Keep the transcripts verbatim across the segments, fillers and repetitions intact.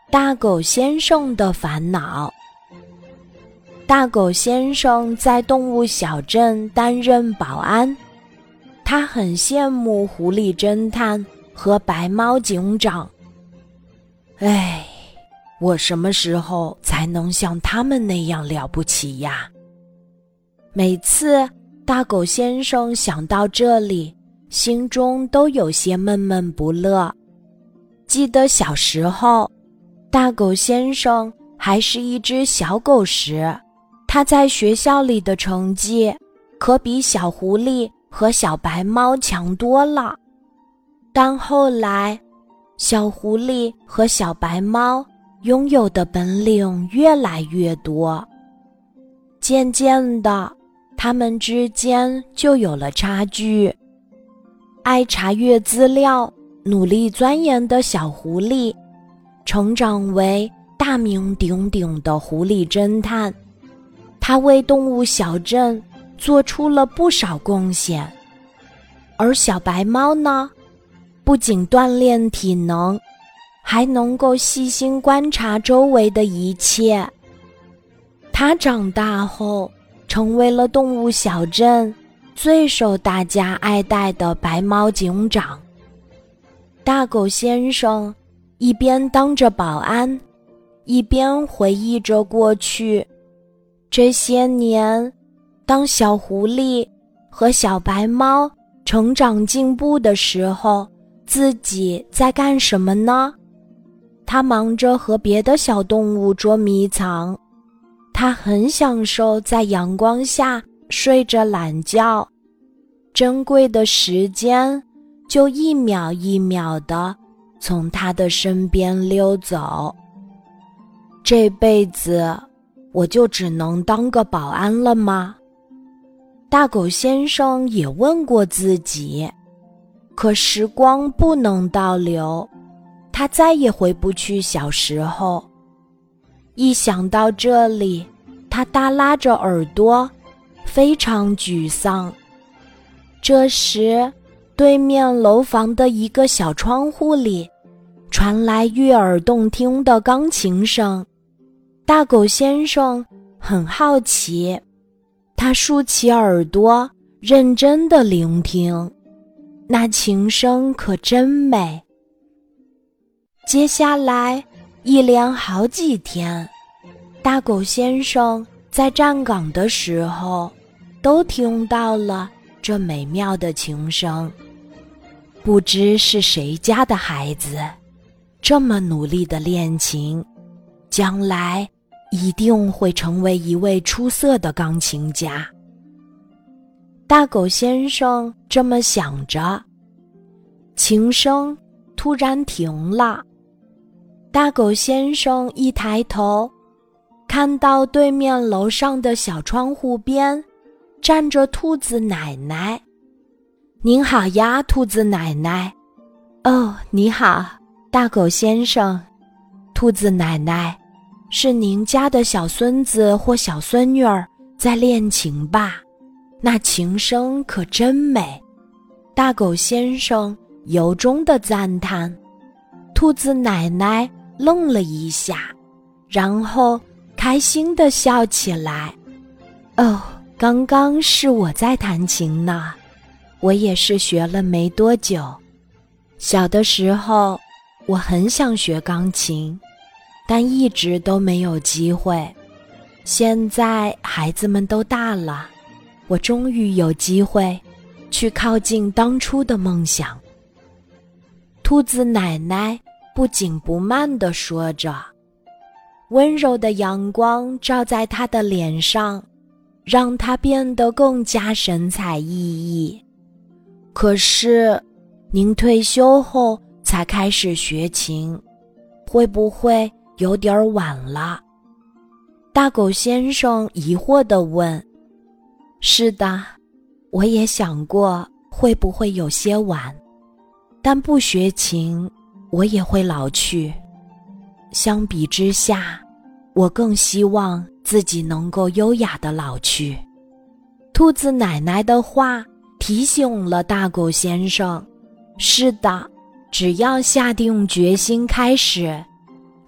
大狗先生的烦恼。大狗先生在动物小镇担任保安，他很羡慕狐狸侦探和白猫警长。唉，我什么时候才能像他们那样了不起呀？每次大狗先生想到这里，心中都有些闷闷不乐。记得小时候，大狗先生还是一只小狗时，他在学校里的成绩可比小狐狸和小白猫强多了。但后来，小狐狸和小白猫拥有的本领越来越多，渐渐的，他们之间就有了差距。爱查阅资料、努力钻研的小狐狸，成长为大名鼎鼎的狐狸侦探。他为动物小镇做出了不少贡献。而小白猫呢，不仅锻炼体能，还能够细心观察周围的一切。它长大后，成为了动物小镇最受大家爱戴的白猫警长。大狗先生一边当着保安，一边回忆着过去。这些年，当小狐狸和小白猫成长进步的时候，自己在干什么呢？他忙着和别的小动物捉迷藏，他很享受在阳光下睡着懒觉，珍贵的时间就一秒一秒地从他的身边溜走。这辈子我就只能当个保安了吗？大狗先生也问过自己，可时光不能倒流，他再也回不去小时候。一想到这里，他耷拉着耳朵，非常沮丧。这时，对面楼房的一个小窗户里传来悦耳动听的钢琴声。大狗先生很好奇，他竖起耳朵，认真地聆听，那琴声可真美。接下来一连好几天，大狗先生在站岗的时候都听到了这美妙的琴声。不知是谁家的孩子这么努力地练琴，将来一定会成为一位出色的钢琴家。大狗先生这么想着，琴声突然停了。大狗先生一抬头，看到对面楼上的小窗户边站着兔子奶奶。您好呀，兔子奶奶。哦，你好，大狗先生。兔子奶奶，是您家的小孙子或小孙女儿在练琴吧？那琴声可真美。大狗先生由衷地赞叹。兔子奶奶愣了一下，然后开心地笑起来。哦，刚刚是我在弹琴呢，我也是学了没多久。小的时候，我很想学钢琴，但一直都没有机会。现在孩子们都大了，我终于有机会去靠近当初的梦想。兔子奶奶不紧不慢地说着，温柔的阳光照在她的脸上，让她变得更加神采奕奕。可是，您退休后才开始学琴，会不会有点晚了？大狗先生疑惑地问。是的，我也想过会不会有些晚，但不学琴，我也会老去。相比之下，我更希望自己能够优雅地老去。兔子奶奶的话提醒了大狗先生，是的，只要下定决心开始，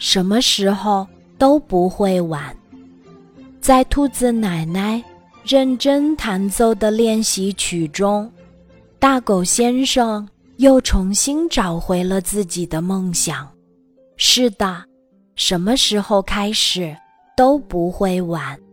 什么时候都不会晚。在兔子奶奶认真弹奏的练习曲中，大狗先生又重新找回了自己的梦想。是的，什么时候开始都不会晚。